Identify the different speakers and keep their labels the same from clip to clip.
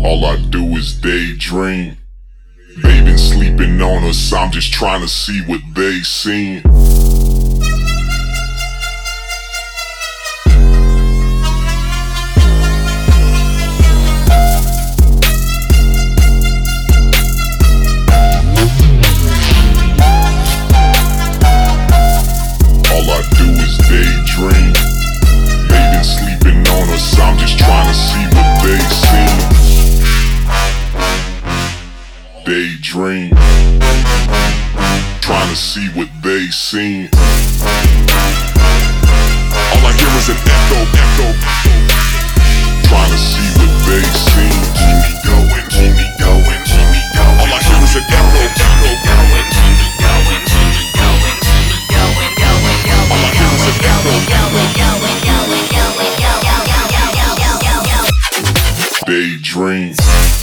Speaker 1: All I do is daydream. They been sleeping on us, I'm just trying to see what they seen. All I do is daydream. They been sleeping on us, I'm just trying to see what they seen. Daydream, trying to see what they seen. All I hear is an echo, echo, trying to see what they seen. Keep me going, keep me going, keep me going. All I hear is an echo, echo, going, keep me going, keep me going, keep me going, going, going. All I hear is an echo, going, going, going, going, going, going, going. Daydream.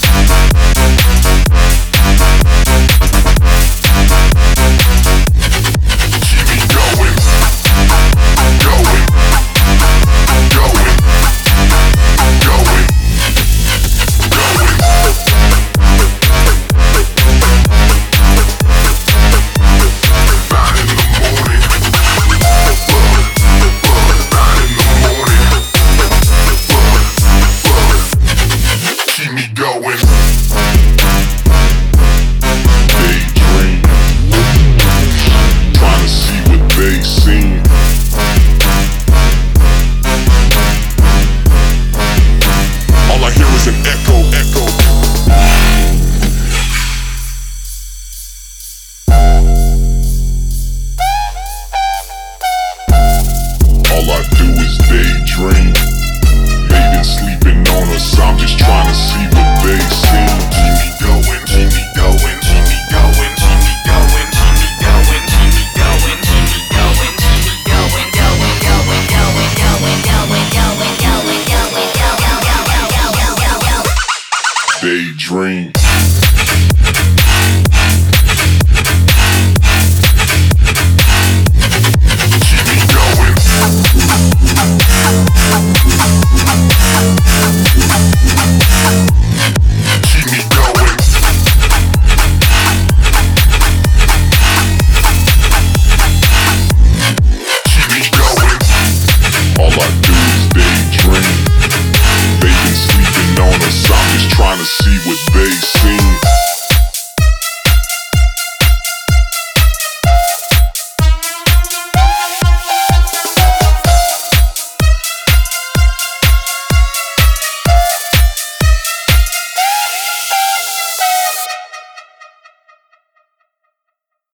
Speaker 1: All I do is daydream. They been sleeping on us, I'm just trying to see what they seen. Keep me going, keep me going, keep me going, keep me going, keep me going, keep me going, keep me going, keep me going, going, going, going, going, going, going, going, going, going, going. Daydream. See what they say.